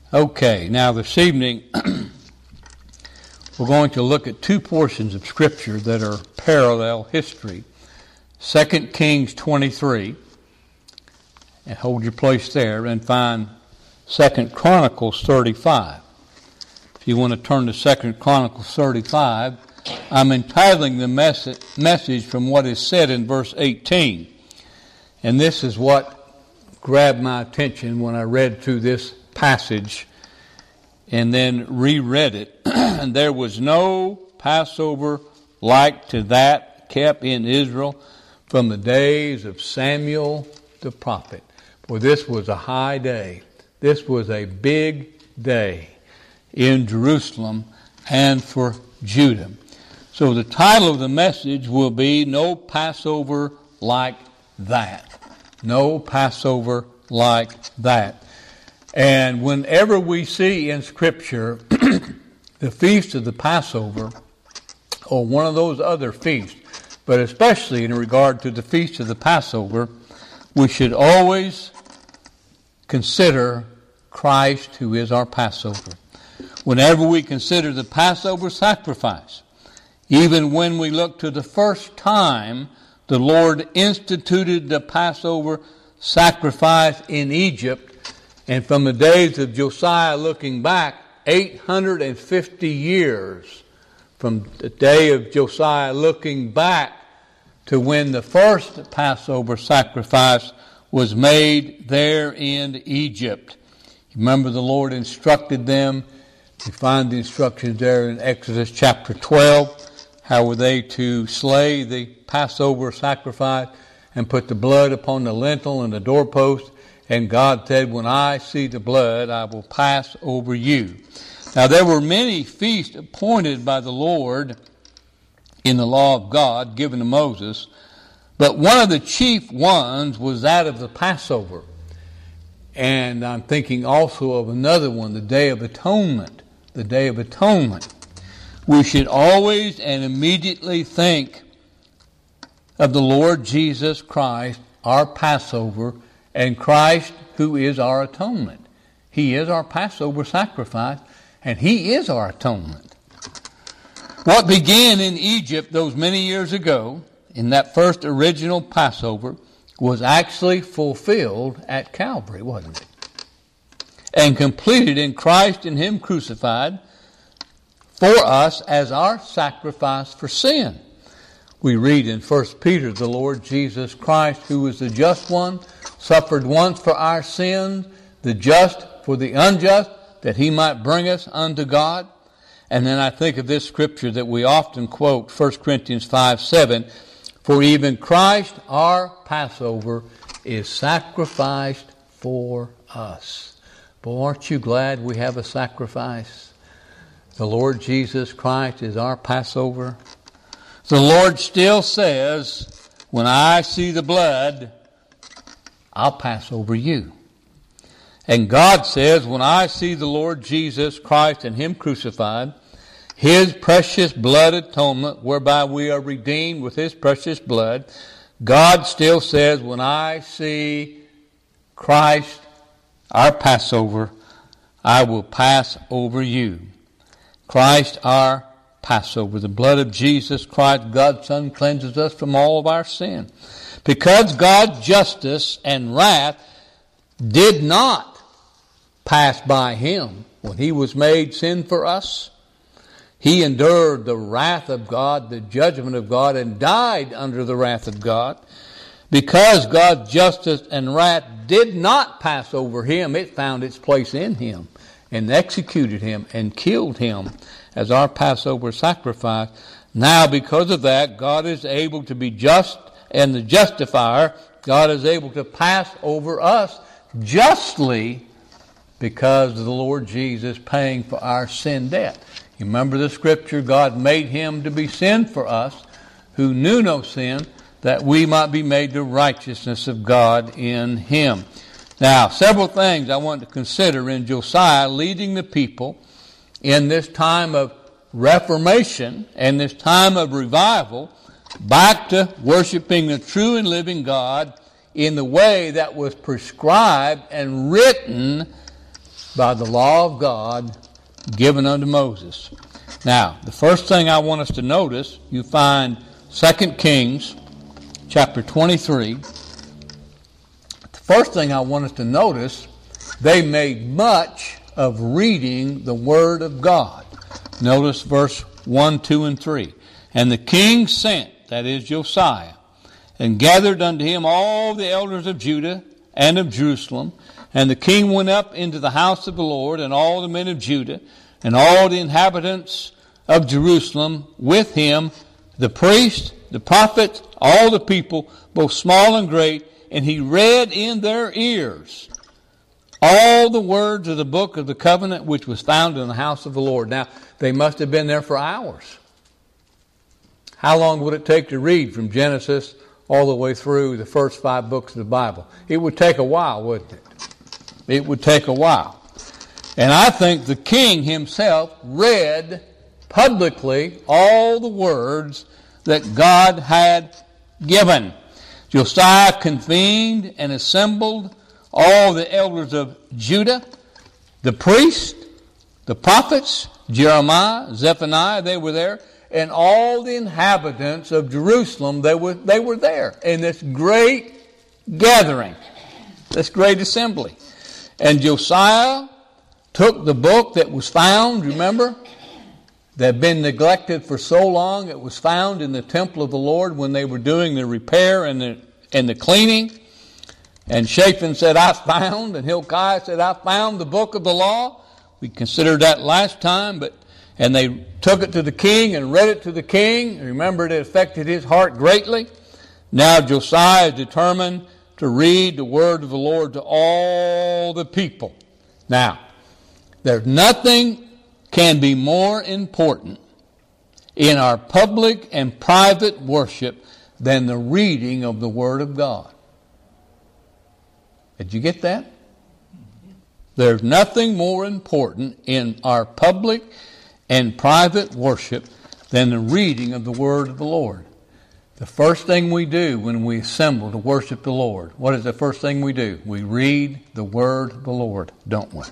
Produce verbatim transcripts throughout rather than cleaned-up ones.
Okay, now this evening we're going to look at two portions of Scripture that are parallel history. Second Kings twenty-three, and hold your place there, and find Second Chronicles thirty-five. If you want to turn to Second Chronicles thirty-five, I'm entitling the message, message from what is said in verse eighteen. And this is what grabbed my attention when I read through this passage and then reread it. And there was no Passover like to that kept in Israel from the days of Samuel the prophet. For this was a high day. This was a big day in Jerusalem and for Judah. So the title of the message will be No Passover Like That. No Passover like that. And whenever we see in Scripture the feast of the Passover, or one of those other feasts, but especially in regard to the feast of the Passover, we should always consider Christ, who is our Passover. Whenever we consider the Passover sacrifice, even when we look to the first time the Lord instituted the Passover sacrifice in Egypt, and from the days of Josiah looking back, eight hundred fifty years from the day of Josiah looking back to when the first Passover sacrifice was made there in Egypt. Remember, the Lord instructed them. We find the instructions there in Exodus chapter twelve. How were they to slay the Passover sacrifice and put the blood upon the lintel and the doorpost? And God said, when I see the blood, I will pass over you. Now, there were many feasts appointed by the Lord in the law of God given to Moses, but one of the chief ones was that of the Passover. And I'm thinking also of another one, the Day of Atonement. The Day of Atonement. We should always and immediately think of the Lord Jesus Christ, our Passover, and Christ who is our atonement. He is our Passover sacrifice, and He is our atonement. What began in Egypt those many years ago, in that first original Passover, was actually fulfilled at Calvary, wasn't it? And completed in Christ and Him crucified for us as our sacrifice for sin. We read in First Peter, the Lord Jesus Christ, who is the just one, suffered once for our sins, the just for the unjust, that He might bring us unto God. And then I think of this scripture that we often quote, First Corinthians five seven, for even Christ, our Passover, is sacrificed for us. Boy, aren't you glad we have a sacrifice? The Lord Jesus Christ is our Passover. The Lord still says, when I see the blood, I'll pass over you. And God says, when I see the Lord Jesus Christ and Him crucified, His precious blood atonement, whereby we are redeemed with His precious blood, God still says, when I see Christ, our Passover, I will pass over you. Christ, our Passover. The blood of Jesus Christ, God's Son, cleanses us from all of our sin. Because God's justice and wrath did not pass by Him when He was made sin for us. He endured the wrath of God, the judgment of God, and died under the wrath of God. Because God's justice and wrath did not pass over Him, it found its place in Him and executed Him and killed Him as our Passover sacrifice. Now, because of that, God is able to be just and the justifier. God is able to pass over us justly because of the Lord Jesus paying for our sin debt. You remember the scripture, God made Him to be sin for us who knew no sin, that we might be made the righteousness of God in Him. Now, several things I want to consider in Josiah leading the people in this time of reformation and this time of revival back to worshiping the true and living God in the way that was prescribed and written by the law of God given unto Moses. Now, the first thing I want us to notice, you find Second Kings chapter twenty-three. The first thing I want us to notice, they made much of reading the Word of God. Notice verse one, two, and three. And the king sent, that is Josiah, and gathered unto him all the elders of Judah and of Jerusalem. And the king went up into the house of the Lord, and all the men of Judah, and all the inhabitants of Jerusalem with him, the priests, the prophets, all the people, both small and great, and he read in their ears all the words of the book of the covenant which was found in the house of the Lord. Now, they must have been there for hours. How long would it take to read from Genesis all the way through the first five books of the Bible? It would take a while, wouldn't it? It would take a while. And I think the king himself read publicly all the words that God had given. Josiah convened and assembled all the elders of Judah, the priests, the prophets, Jeremiah, Zephaniah, they were there, and all the inhabitants of Jerusalem, they were, they were there in this great gathering, this great assembly. And Josiah took the book that was found, remember, that had been neglected for so long. It was found in the temple of the Lord when they were doing the repair and the, and the cleaning. And Shaphan said, I found, and Hilkiah said, I found the book of the law. We considered that last time, but and they took it to the king and read it to the king. Remember, it affected his heart greatly. Now Josiah is determined to read the word of the Lord to all the people. Now, there's nothing can be more important in our public and private worship than the reading of the Word of God. Did you get that? There's nothing more important in our public and private worship than the reading of the Word of the Lord. The first thing we do when we assemble to worship the Lord, what is the first thing we do? We read the Word of the Lord, don't we?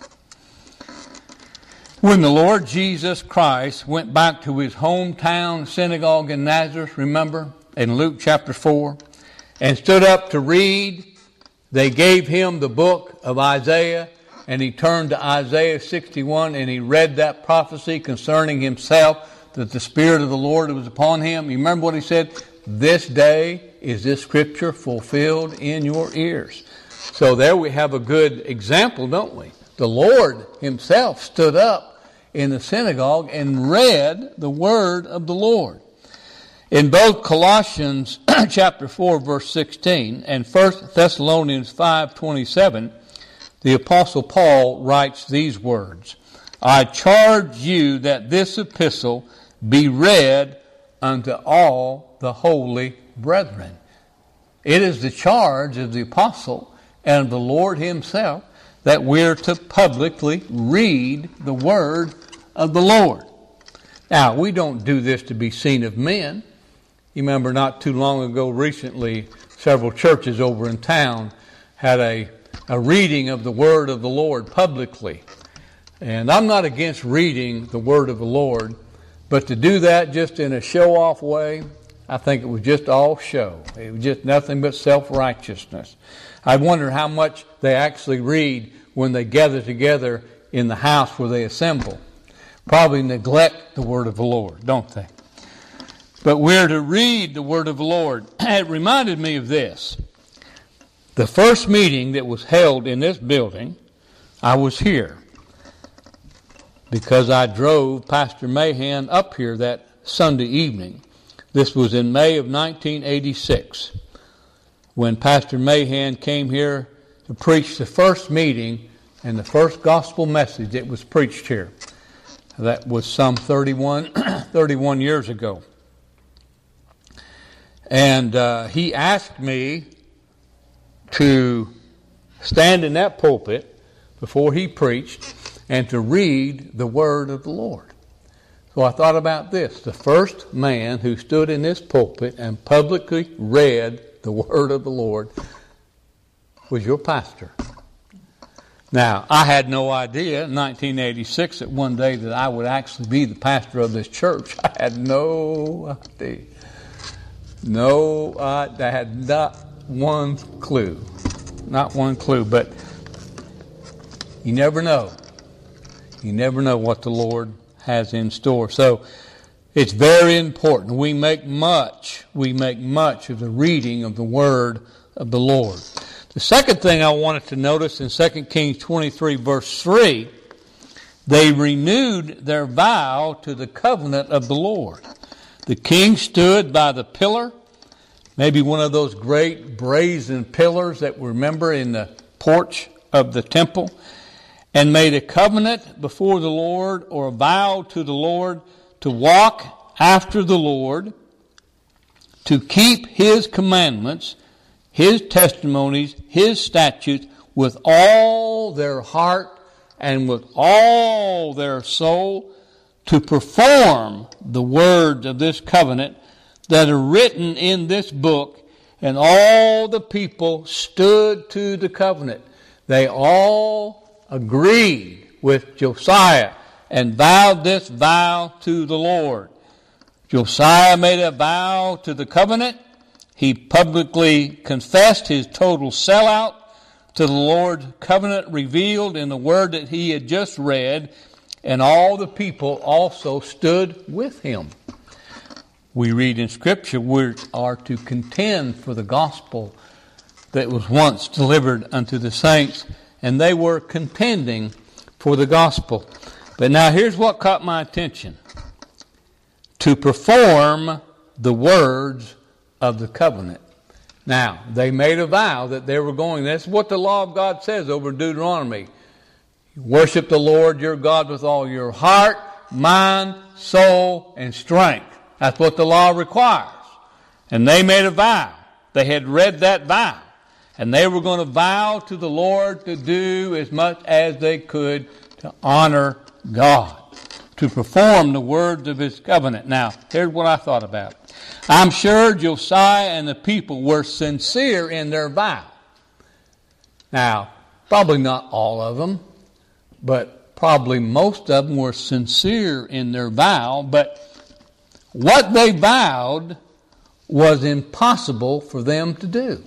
When the Lord Jesus Christ went back to his hometown synagogue in Nazareth, remember, in Luke chapter four, and stood up to read, they gave him the book of Isaiah, and he turned to Isaiah sixty-one, and he read that prophecy concerning himself, that the Spirit of the Lord was upon him. You remember what he said? This day is this scripture fulfilled in your ears. So there we have a good example, don't we? The Lord himself stood up in the synagogue and read the word of the Lord. In both Colossians chapter four, verse sixteen, and First Thessalonians five twenty-seven, the Apostle Paul writes these words, I charge you that this epistle be read unto all the holy brethren. It is the charge of the apostle and of the Lord himself that we're to publicly read the word of the Lord. Now, we don't do this to be seen of men. You remember not too long ago, recently, several churches over in town had a, a reading of the word of the Lord publicly. And I'm not against reading the word of the Lord, but to do that just in a show-off way, I think it was just all show. It was just nothing but self-righteousness. I wonder how much they actually read when they gather together in the house where they assemble. Probably neglect the word of the Lord, don't they? But we're to read the word of the Lord. It reminded me of this. The first meeting that was held in this building, I was here because I drove Pastor Mahan up here that Sunday evening. This was in May of nineteen eighty-six when Pastor Mahan came here to preach the first meeting and the first gospel message that was preached here. That was some thirty-one, thirty-one years ago. And uh, he asked me to stand in that pulpit before he preached and to read the word of the Lord. So I thought about this. The first man who stood in this pulpit and publicly read the word of the Lord was your pastor. Now, I had no idea in nineteen eighty-six that one day that I would actually be the pastor of this church. I had no idea. No, I, I had not one clue. Not one clue, but you never know. You never know what the Lord has in store. So it's very important. We make much, we make much of the reading of the Word of the Lord. The second thing I wanted to notice in Second Kings twenty-three, verse three, they renewed their vow to the covenant of the Lord. The king stood by the pillar, maybe one of those great brazen pillars that we remember in the porch of the temple, and made a covenant before the Lord, or a vow to the Lord, to walk after the Lord, to keep His commandments, His testimonies, His statutes with all their heart and with all their soul, to perform the words of this covenant that are written in this book. And all the people stood to the covenant. They all agreed with Josiah and vowed this vow to the Lord. Josiah made a vow to the covenant. He publicly confessed his total sellout to the Lord's covenant revealed in the word that he had just read, and all the people also stood with him. We read in Scripture we are to contend for the gospel that was once delivered unto the saints, and they were contending for the gospel. But now here's what caught my attention. To perform the words of the covenant. Now, they made a vow that they were going, that's what the law of God says over in Deuteronomy. Worship the Lord your God with all your heart, mind, soul, and strength. That's what the law requires. And they made a vow. They had read that vow. And they were going to vow to the Lord to do as much as they could to honor God, to perform the words of His covenant. Now, here's what I thought about. I'm sure Josiah and the people were sincere in their vow. Now, probably not all of them, but probably most of them were sincere in their vow. But what they vowed was impossible for them to do.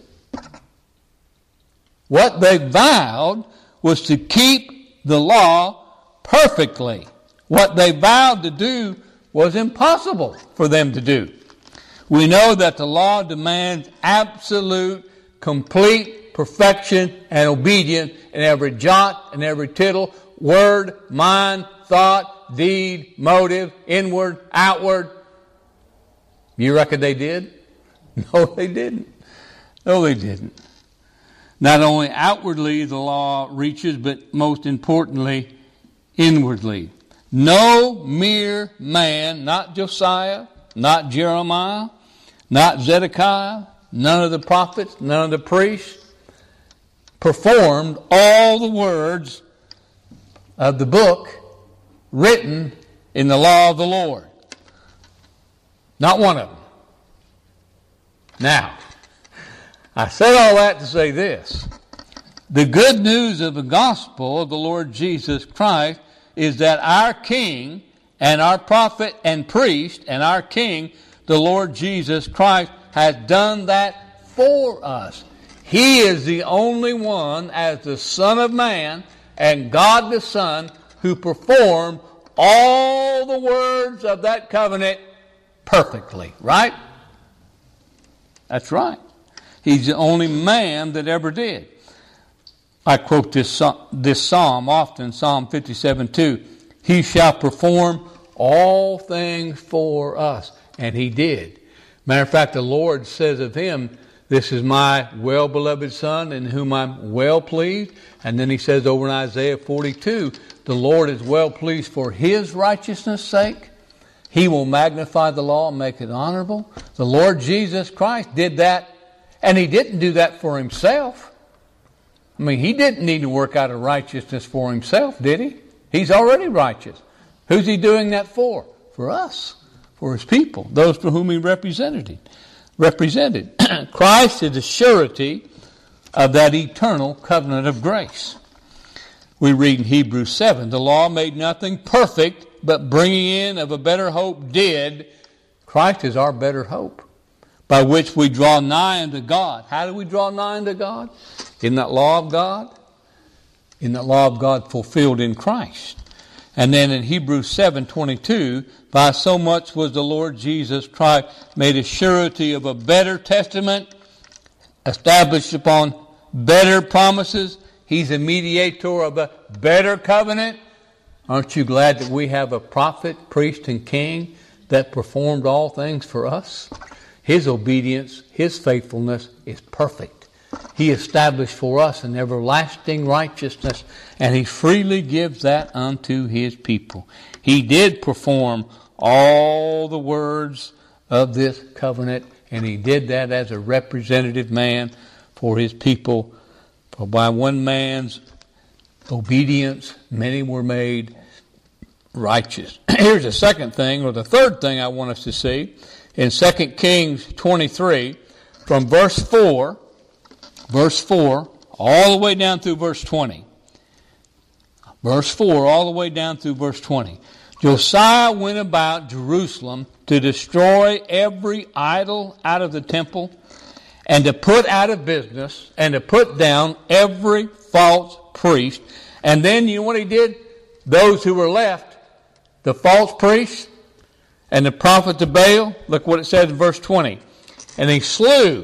What they vowed was to keep the law perfectly. What they vowed to do was impossible for them to do. We know that the law demands absolute, complete perfection and obedience in every jot and every tittle, word, mind, thought, deed, motive, inward, outward. You reckon they did? No, they didn't. No, they didn't. Not only outwardly the law reaches, but most importantly, inwardly. No mere man, not Josiah, not Jeremiah, not Zedekiah, none of the prophets, none of the priests, performed all the words of the book written in the law of the Lord. Not one of them. Now, I said all that to say this. The good news of the gospel of the Lord Jesus Christ is that our King and our prophet and priest and our King, the Lord Jesus Christ, has done that for us. He is the only one, as the Son of Man and God the Son, who performed all the words of that covenant perfectly. Right? That's right. He's the only man that ever did. I quote this, this psalm often, Psalm fifty-seven two. He shall perform all things for us. And He did. Matter of fact, the Lord says of Him, this is my well-beloved Son in whom I'm well pleased. And then He says over in Isaiah forty-two, the Lord is well pleased for His righteousness' sake. He will magnify the law and make it honorable. The Lord Jesus Christ did that, and He didn't do that for Himself. I mean, He didn't need to work out a righteousness for Himself, did He? He's already righteous. Who's He doing that for? For us, for His people, those for whom He represented. represented. Christ is the surety of that eternal covenant of grace. We read in Hebrews seven, the law made nothing perfect, but bringing in of a better hope did. Christ is our better hope, by which we draw nigh unto God. How do we draw nigh unto God? In that law of God? In that law of God fulfilled in Christ. And then in Hebrews seven twenty-two, by so much was the Lord Jesus Christ made a surety of a better testament, established upon better promises. He's a mediator of a better covenant. Aren't you glad that we have a prophet, priest, and king that performed all things for us? His obedience, His faithfulness is perfect. He established for us an everlasting righteousness, and He freely gives that unto His people. He did perform all the words of this covenant, and He did that as a representative man for His people. For by one man's obedience, many were made righteous. Here's the second thing, or the third thing I want us to see. In Second Kings twenty-three, from verse four, verse four, all the way down through verse twenty. Verse four, all the way down through verse twenty. Josiah went about Jerusalem to destroy every idol out of the temple, and to put out of business, and to put down every false priest. And then, you know what he did? Those who were left, the false priests and the prophets of Baal, look what it says in verse twenty. And he slew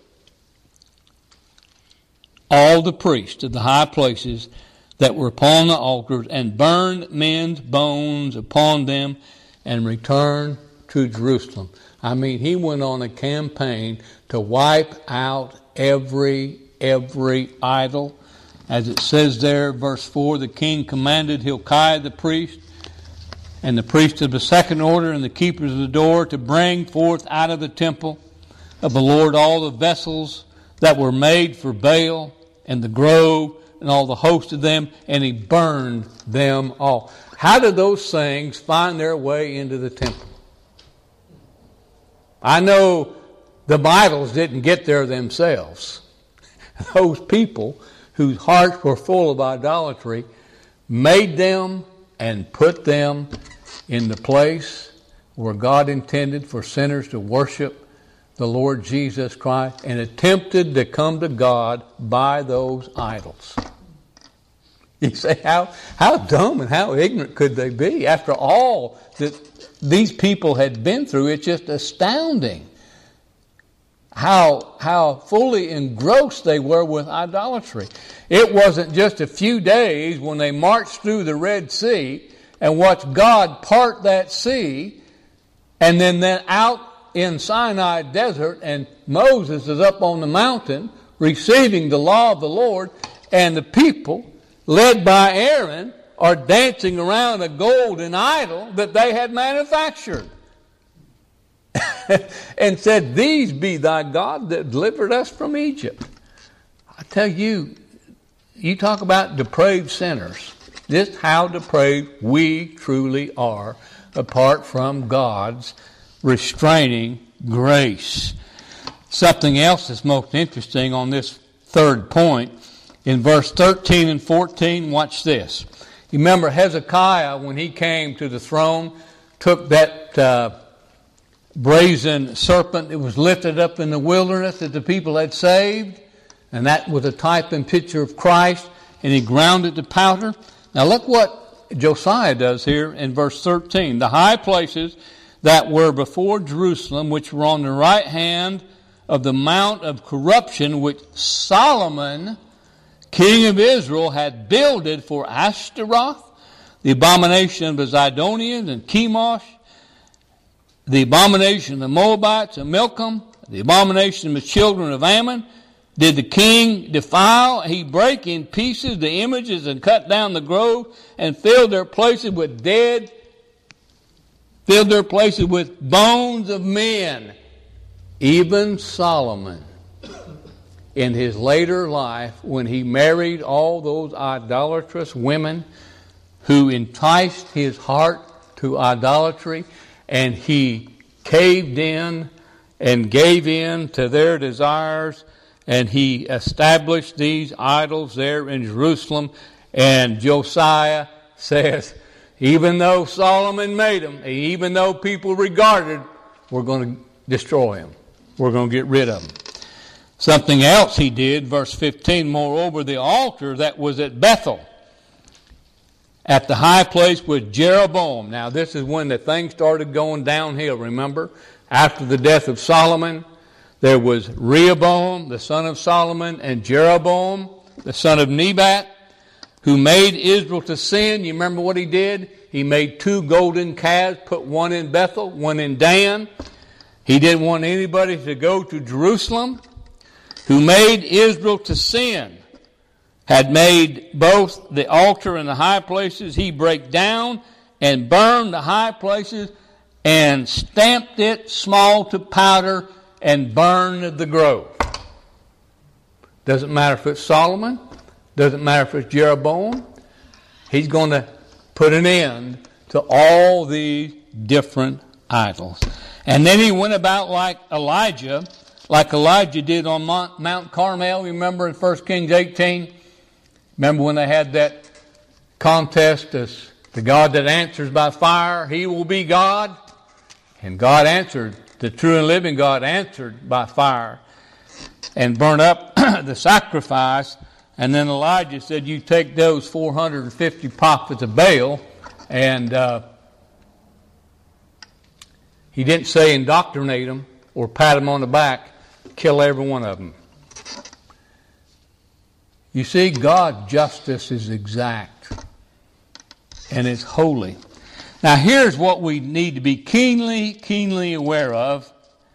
all the priests of the high places that were upon the altars, and burned men's bones upon them, and returned to Jerusalem. I mean, he went on a campaign to wipe out every, every idol. As it says there, verse four, the king commanded Hilkiah the priest, and the priests of the second order, and the keepers of the door, to bring forth out of the temple of the Lord all the vessels that were made for Baal, and the grove, and all the host of them, and he burned them all. How did those things find their way into the temple? I know the idols didn't get there themselves. Those people whose hearts were full of idolatry made them and put them in the place where God intended for sinners to worship the Lord Jesus Christ, and attempted to come to God by those idols. You say, how, how dumb and how ignorant could they be? After all that these people had been through, it's just astounding how, how fully engrossed they were with idolatry. It wasn't just a few days when they marched through the Red Sea and watched God part that sea, and then, then out in Sinai desert, and Moses is up on the mountain receiving the law of the Lord, and the people, led by Aaron, are dancing around a golden idol that they had manufactured. And said, these be thy God that delivered us from Egypt. I tell you, you talk about depraved sinners. Just how depraved we truly are apart from God's restraining grace. Something else that's most interesting on this third point, in verse thirteen and fourteen, watch this. You remember Hezekiah, when he came to the throne, took that uh, brazen serpent that was lifted up in the wilderness that the people had saved, and that was a type and picture of Christ, and he ground it to powder. Now look what Josiah does here in verse thirteen. The high places that were before Jerusalem, which were on the right hand of the mount of corruption, which Solomon, king of Israel, had builded for Ashtaroth, the abomination of the Zidonians, and Chemosh, the abomination of the Moabites, and Milcom, the abomination of the children of Ammon, did the king defile. He brake in pieces the images, and cut down the grove, and filled their places with dead, filled their places with bones of men. Even Solomon, in his later life, when he married all those idolatrous women who enticed his heart to idolatry, and he caved in and gave in to their desires, and he established these idols there in Jerusalem, And Josiah says, even though Solomon made them, even though people regarded, we're going to destroy them. We're going to get rid of them. Something else he did, verse fifteen, moreover, the altar that was at Bethel, at the high place with Jeroboam. Now this is when the thing started going downhill, remember? After the death of Solomon, there was Rehoboam, the son of Solomon, and Jeroboam, the son of Nebat, who made Israel to sin. You remember what he did? He made two golden calves, put one in Bethel, one in Dan. He didn't want anybody to go to Jerusalem. Who made Israel to sin, had made both the altar and the high places. He brake down and burned the high places and stamped it small to powder and burned the grove. Doesn't matter if it's Solomon. Doesn't matter if it's Jeroboam. He's going to put an end to all these different idols. And then he went about like Elijah, like Elijah did on Mount Carmel. Remember in First Kings eighteen? Remember when they had that contest as the God that answers by fire, he will be God? And God answered, the true and living God answered by fire and burnt up the sacrifice. And then Elijah said, you take those four hundred fifty prophets of Baal, and uh, he didn't say indoctrinate them or pat them on the back, kill every one of them. You see, God's justice is exact and it's holy. Now here's what we need to be keenly, keenly aware of.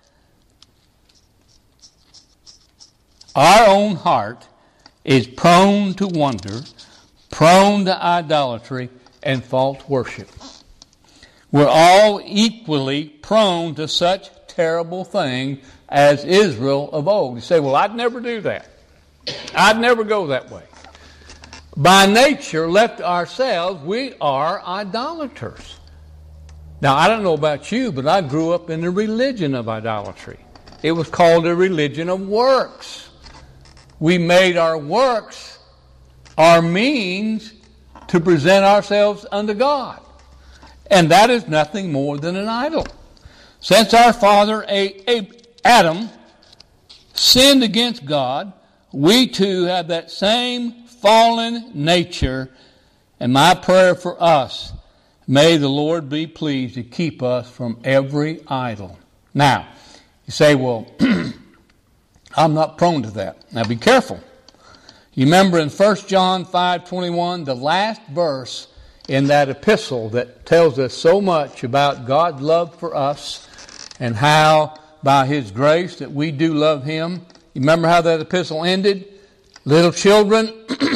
Our own heart is prone to wonder, prone to idolatry, and false worship. We're all equally prone to such terrible things as Israel of old. You say, well, I'd never do that. I'd never go that way. By nature, left to ourselves, we are idolaters. Now, I don't know about you, but I grew up in the religion of idolatry. It was called a religion of works. We made our works our means to present ourselves unto God. And that is nothing more than an idol. Since our father Adam sinned against God, we too have that same fallen nature. And my prayer for us, may the Lord be pleased to keep us from every idol. Now, you say, well, I'm not prone to that. Now be careful. You remember in First John five twenty-one, the last verse in that epistle that tells us so much about God's love for us and how by His grace that we do love Him. You remember how that epistle ended? Little children,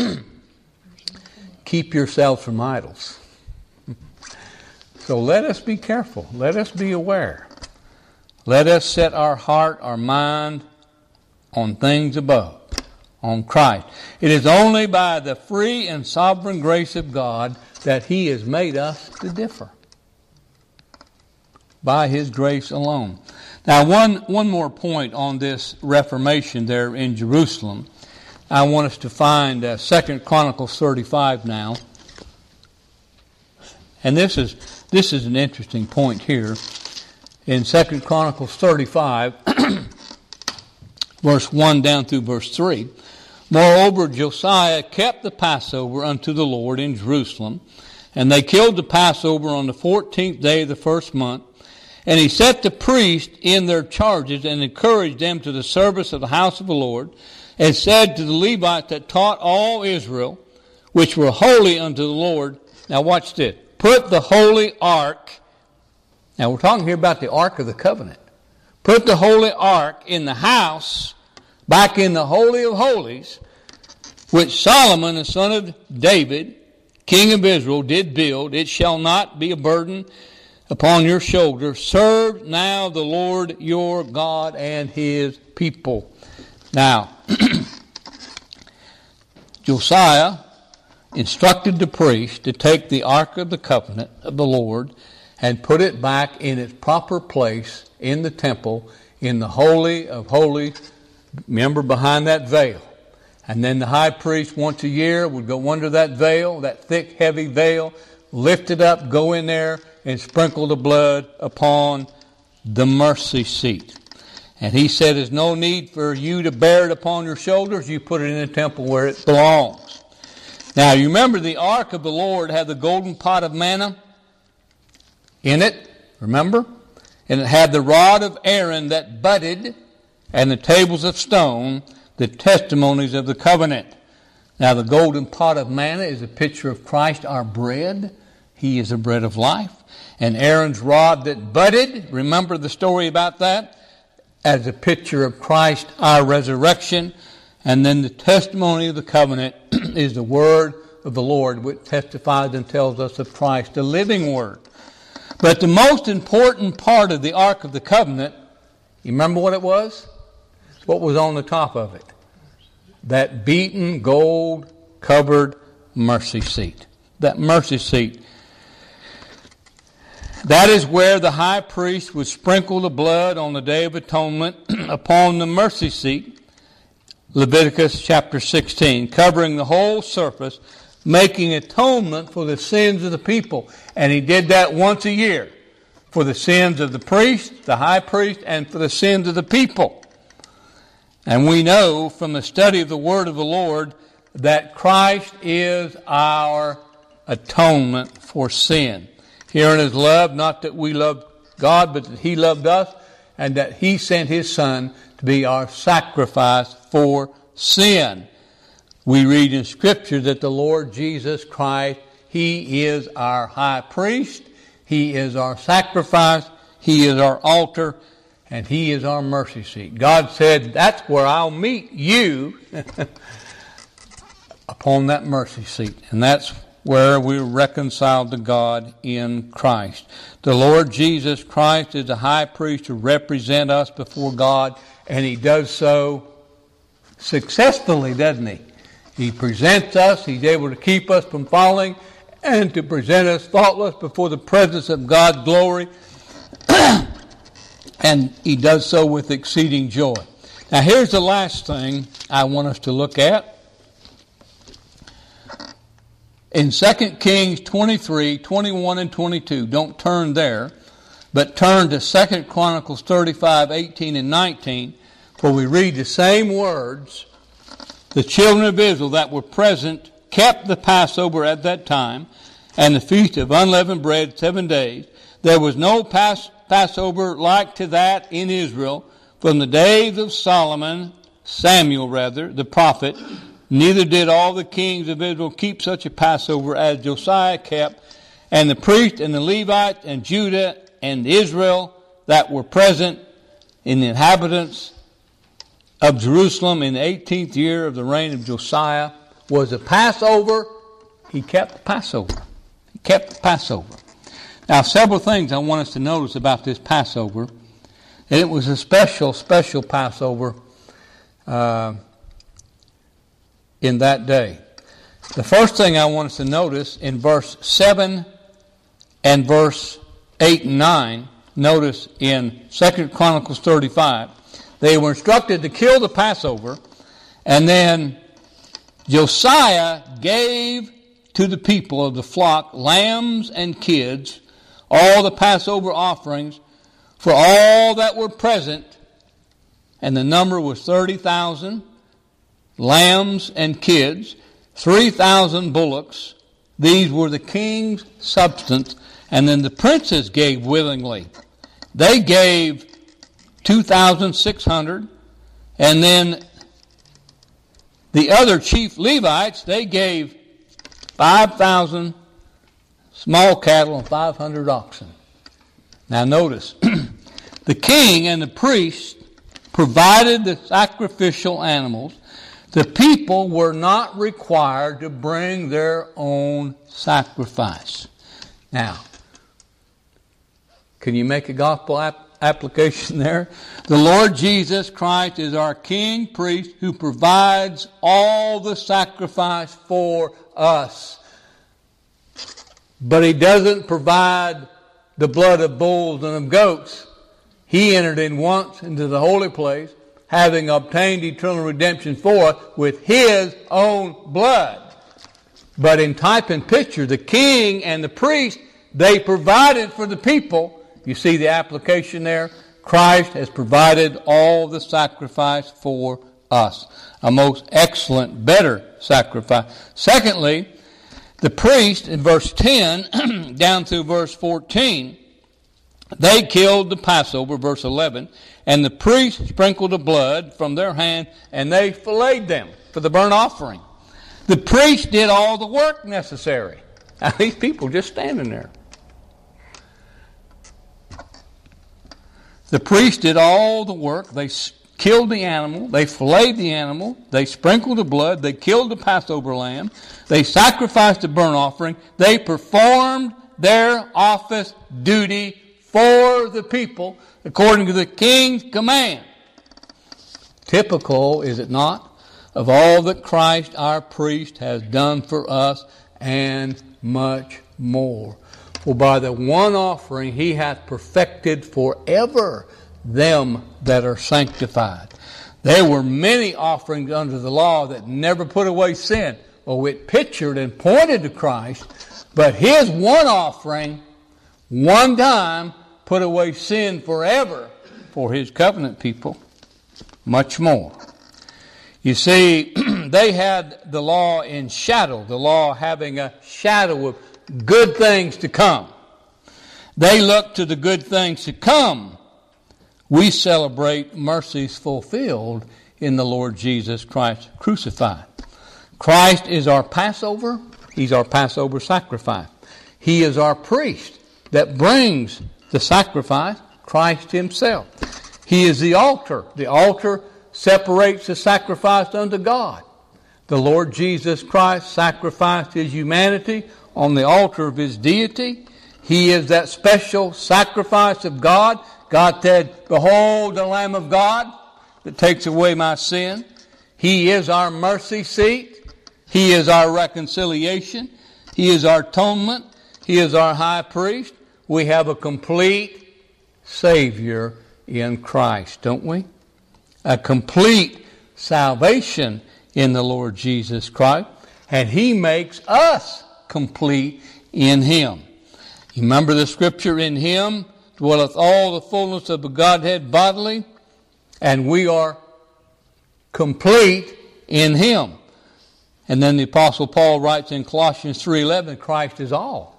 keep yourselves from idols. So let us be careful. Let us be aware. Let us set our heart, our mind on things above, on Christ. It is only by the free and sovereign grace of God that He has made us to differ. By His grace alone. Now, one, one more point on this Reformation there in Jerusalem. I want us to find uh, Second Chronicles thirty-five now. And this is this is an interesting point here. In Second Chronicles thirty-five, verse one down through verse three. Moreover, Josiah kept the Passover unto the Lord in Jerusalem, and they killed the Passover on the fourteenth day of the first month. And he set the priests in their charges and encouraged them to the service of the house of the Lord, and said to the Levites that taught all Israel, which were holy unto the Lord. Now watch this. Put the holy ark. Now we're talking here about the Ark of the Covenant. Put the holy ark in the house, back in the Holy of Holies, which Solomon, the son of David, king of Israel, did build. It shall not be a burden upon your shoulder. Serve now the Lord your God and His people. Now, Josiah instructed the priest to take the Ark of the Covenant of the Lord and put it back in its proper place in the temple, in the Holy of Holies, remember, behind that veil. And then the high priest once a year would go under that veil, that thick, heavy veil, lift it up, go in there, and sprinkle the blood upon the mercy seat. And he said, there's no need for you to bear it upon your shoulders. You put it in the temple where it belongs. Now, you remember the ark of the Lord had the golden pot of manna in it, remember? And it had the rod of Aaron that budded, and the tables of stone, the testimonies of the covenant. Now, the golden pot of manna is a picture of Christ, our bread. He is the bread of life. And Aaron's rod that budded, remember the story about that? As a picture of Christ, our resurrection. And then the testimony of the covenant is the word of the Lord, which testifies and tells us of Christ, the living word. But the most important part of the Ark of the Covenant, you remember what it was? What was on the top of it? That beaten, gold-covered mercy seat. That mercy seat. That is where the high priest would sprinkle the blood on the Day of Atonement upon the mercy seat. Leviticus chapter sixteen, covering the whole surface, making atonement for the sins of the people. And he did that once a year for the sins of the priest, the high priest, and for the sins of the people. And we know from the study of the word of the Lord that Christ is our atonement for sin. Herein is love, not that we loved God, but that he loved us, and that he sent his Son to be our sacrifice for sin. We read in Scripture that the Lord Jesus Christ, he is our high priest, he is our sacrifice, he is our altar, and he is our mercy seat. God said, that's where I'll meet you upon that mercy seat. And that's where we're reconciled to God in Christ. The Lord Jesus Christ is the high priest to represent us before God, and he does so successfully, doesn't he? He presents us, he's able to keep us from falling, and to present us faultless before the presence of God's glory. And he does so with exceeding joy. Now here's the last thing I want us to look at. In Second Kings twenty-three, twenty-one and twenty-two, don't turn there, but turn to Second Chronicles thirty-five, eighteen and nineteen, where we read the same words. The children of Israel that were present kept the Passover at that time, and the feast of unleavened bread seven days. There was no Pas- Passover like to that in Israel from the days of Solomon, Samuel rather, the prophet. Neither did all the kings of Israel keep such a Passover as Josiah kept. And the priests and the Levites and Judah and Israel that were present in the inhabitants of Jerusalem in the eighteenth year of the reign of Josiah was a Passover. He kept the Passover. He kept the Passover. Now, several things I want us to notice about this Passover. And it was a special, special Passover uh, in that day. The first thing I want us to notice in verse seven and verse eight and nine, notice in Second Chronicles thirty-five, they were instructed to kill the Passover, and then Josiah gave to the people of the flock lambs and kids, all the Passover offerings for all that were present, and the number was thirty thousand lambs and kids, three thousand bullocks. These were the king's substance, and then the princes gave willingly. They gave two thousand six hundred, and then the other chief Levites, they gave five thousand small cattle and five hundred oxen. Now notice, the king and the priest provided the sacrificial animals. The people were not required to bring their own sacrifice. Now, can you make a gospel app? application there? The Lord Jesus Christ is our king, priest, who provides all the sacrifice for us. But he doesn't provide the blood of bulls and of goats. He entered in once into the holy place, having obtained eternal redemption for us with his own blood. But in type and picture, the king and the priest, they provided for the people. You see the application there? Christ has provided all the sacrifice for us. A most excellent, better sacrifice. Secondly, the priest in verse ten down through verse fourteen, they killed the Passover, verse eleven, and the priest sprinkled the blood from their hand, and they filleted them for the burnt offering. The priest did all the work necessary. Now, these people just standing there. The priest did all the work. They killed the animal. They filleted the animal. They sprinkled the blood. They killed the Passover lamb. They sacrificed the burnt offering. They performed their office duty for the people according to the king's command. Typical, is it not, of all that Christ our priest has done for us and much more. For by the one offering he hath perfected forever them that are sanctified. There were many offerings under the law that never put away sin. Oh, it pictured and pointed to Christ, but his one offering, one time, put away sin forever for his covenant people. Much more. You see, they had the law in shadow, the law having a shadow of good things to come. They look to the good things to come. We celebrate mercies fulfilled in the Lord Jesus Christ crucified. Christ is our Passover. He's our Passover sacrifice. He is our priest that brings the sacrifice, Christ himself. He is the altar. The altar separates the sacrifice unto God. The Lord Jesus Christ sacrificed his humanity on the altar of his deity. He is that special sacrifice of God. God said, behold the Lamb of God that takes away my sin. He is our mercy seat. He is our reconciliation. He is our atonement. He is our high priest. We have a complete Savior in Christ, don't we? A complete salvation in the Lord Jesus Christ. And he makes us complete in him. You remember the scripture, in him dwelleth all the fullness of the Godhead bodily, and we are complete in him. And then the Apostle Paul writes in Colossians three eleven, Christ is all.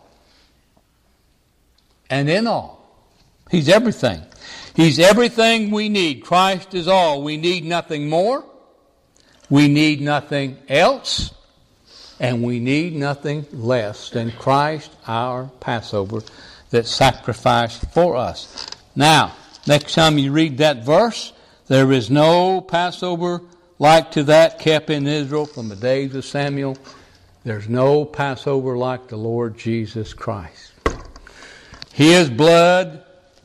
And in all. He's everything. He's everything we need. Christ is all. We need nothing more. We need nothing else. And we need nothing less than Christ, our Passover, that sacrificed for us. Now, next time you read that verse, there is no Passover like to that kept in Israel from the days of Samuel. There's no Passover like the Lord Jesus Christ. His blood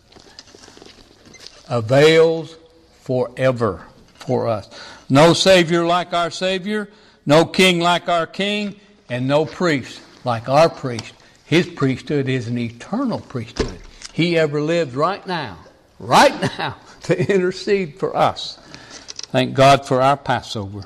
avails forever for us. No Savior like our Savior, no King like our King, and no priest like our priest. His priesthood is an eternal priesthood. He ever lives right now, right now, to intercede for us. Thank God for our Passover.